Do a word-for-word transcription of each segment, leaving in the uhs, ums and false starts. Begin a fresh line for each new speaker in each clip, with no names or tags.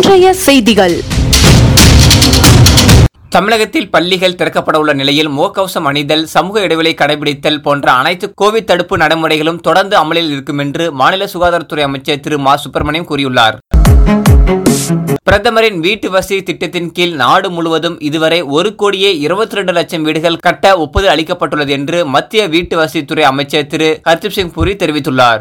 இன்றைய செய்திகள்.
தமிழகத்தில் பள்ளிகள் திறக்கப்பட உள்ள நிலையில் முகக்கவசம் அணிதல், சமூக இடைவெளி கடைபிடித்தல் போன்ற அனைத்து கோவிட் தடுப்பு நடைமுறைகளும் தொடர்ந்து அமலில் இருக்கும் என்று மாநில சுகாதாரத்துறை அமைச்சர் திரு மா சுப்பிரமணியம் கூறியுள்ளார். பிரதமரின் வீட்டு வசதி திட்டத்தின் கீழ் நாடு முழுவதும் இதுவரை ஒரு கோடியே இருபத்தி ரெண்டு லட்சம் வீடுகள் கட்ட ஒப்புதல் அளிக்கப்பட்டுள்ளது என்று மத்திய வீட்டு வசதித்துறை அமைச்சர் திரு ஹர்தீப் சிங் பூரி தெரிவித்துள்ளார்.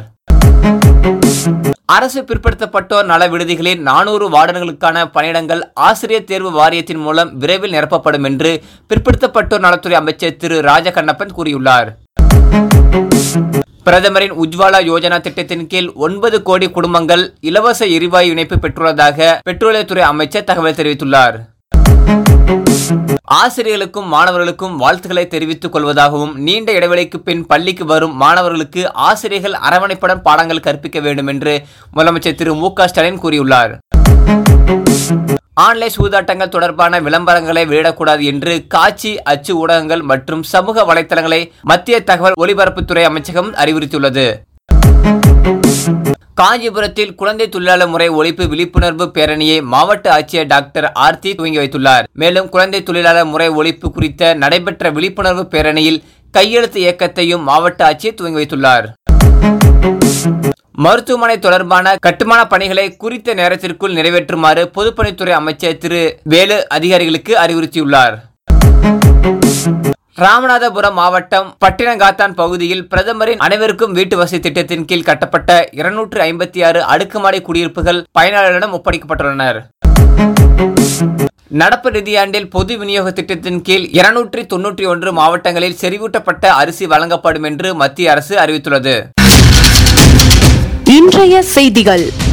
அரசு பிற்படுத்தப்பட்டோர் நல விடுதிகளில் நானூறு வார்டன்களுக்கான பணியிடங்கள் ஆசிரியர் தேர்வு வாரியத்தின் மூலம் விரைவில் நிரப்பப்படும் என்று பிற்படுத்தப்பட்டோர் நலத்துறை அமைச்சர் திரு ராஜ கண்ணப்பன் கூறியுள்ளார். பிரதமரின் உஜ்வாலா யோஜனா திட்டத்தின் கீழ் ஒன்பது கோடி குடும்பங்கள் இலவச எரிவாயு இணைப்பு பெற்றுள்ளதாக பெட்ரோலியத்துறை அமைச்சர் தகவல் தெரிவித்துள்ளார். ஆசிரியர்களுக்கும் மாணவர்களுக்கும் வாழ்த்துக்களை தெரிவித்துக் கொள்வதாகவும், நீண்ட இடைவெளிக்கு பின் பள்ளிக்கு வரும் மாணவர்களுக்கு ஆசிரியர்கள் அரவணைப்புடன் பாடங்கள் கற்பிக்க வேண்டும் என்று முதலமைச்சர் திரு மு க ஸ்டாலின் கூறியுள்ளார். ஆன்லைன் சூதாட்டங்கள் தொடர்பான விளம்பரங்களை வெளியிடக்கூடாது என்று காட்சி, அச்சு ஊடகங்கள் மற்றும் சமூக வலைதளங்களை மத்திய தகவல் ஒலிபரப்புத்துறை அமைச்சகம் அறிவுறுத்தியுள்ளது. காஞ்சிபுரத்தில் குழந்தை தொழிலாளர் முறை ஒழிப்பு விழிப்புணர்வு பேரணியை மாவட்ட ஆட்சியர் டாக்டர் ஆர்த்தி துவங்கி வைத்துள்ளார். மேலும் குழந்தை தொழிலாளர் முறை ஒழிப்பு குறித்த நடைபெற்ற விழிப்புணர்வு பேரணியில் கையெழுத்து இயக்கத்தையும் மாவட்ட ஆட்சியர் துவங்கி வைத்துள்ளார். மருத்துவமனை தொடர்பான கட்டுமான பணிகளை குறித்த நேரத்திற்குள் நிறைவேற்றுமாறு பொதுப்பணித்துறை அமைச்சர் திரு வேலு அதிகாரிகளுக்கு அறிவுறுத்தியுள்ளார். ராமநாதபுரம் மாவட்டம் பட்டினங்காத்தான் பகுதியில் பிரதமரின் அனைவருக்கும் வீட்டு வசதி திட்டத்தின் கீழ் கட்டப்பட்ட இருநூற்று ஐம்பத்தி ஆறு அடுக்குமாடி குடியிருப்புகள் பயனாளர்களிடம் ஒப்படைக்கப்பட்டுள்ளனர். நடப்பு நிதியாண்டில் பொது விநியோக திட்டத்தின் கீழ் இருநூற்றி தொன்னூற்றி ஒன்று மாவட்டங்களில் செறிவூட்டப்பட்ட அரிசி வழங்கப்படும் என்று மத்திய அரசு அறிவித்துள்ளது.
இன்றைய செய்திகள்.